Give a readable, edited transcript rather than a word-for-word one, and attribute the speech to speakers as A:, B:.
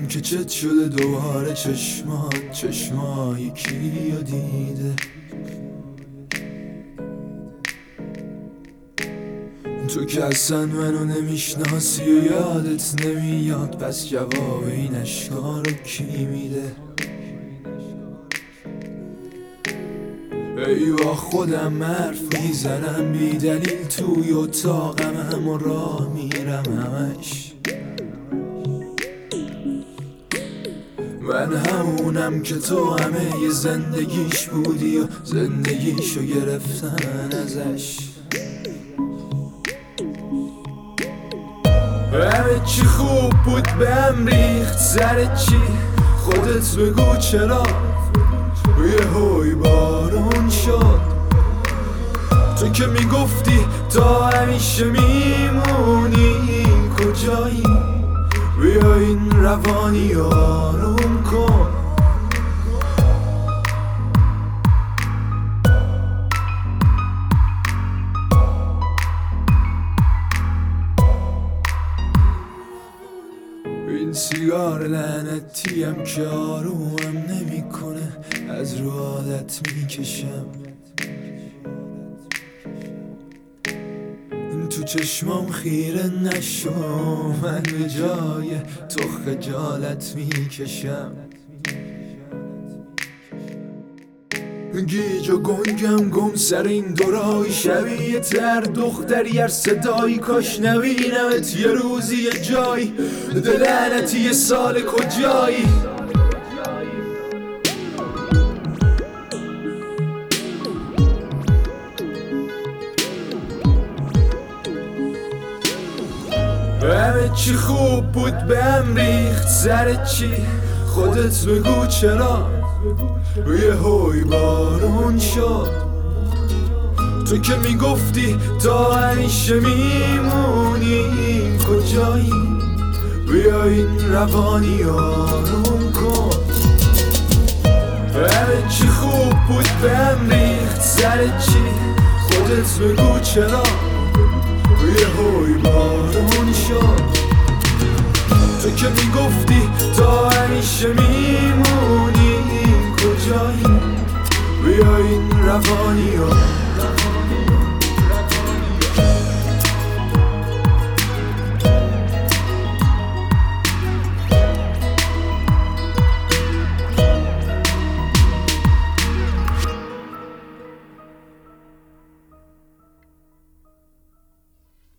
A: که چت شده دوباره چشما یکی رو دیده. تو که اصلا منو نمیشناسی و یادت نمیاد، پس جواب این اشکا رو کی میده؟ ایوا خودم حرف میزنم بی دلیل توی اتاقم، همون راه میرم همش. من همونم که تو همه ی زندگیش بودی و زندگیشو گرفتن ازش. همه چی خوب بود بهم ریخت سر چی؟ خودت بگو چرا یه هوی بارون شد؟ تو که میگفتی تا همیشه میمونی، کجایی؟ بیا این روانی آروم کن. این سیگار لعنتیم که آرومم نمیکنه، از رو عادت میکشم. تو چشمام خیره نشو، من به جای تو خجالت میکشم. گیج و گنگم گم سر این دورای، شبیه تر دختری هر صدایی، کاش نبینمت یه روزی یه جایی. لعنتی یه سال کجایی؟ همه چی خوب بود بهم ریخت سر چی؟ خودت بگو چرا یه هوی بارون شد؟ تو که میگفتی تا همیشه میمونی، کجایی؟ بیا این روانی آروم کن. همه چی خوب بود بهم ریخت سر چی؟ خودت بگو چرا یه هوی بارون شد؟ تو که میگفتی تا همیشه میمونی، کجایی؟ بیا این روانی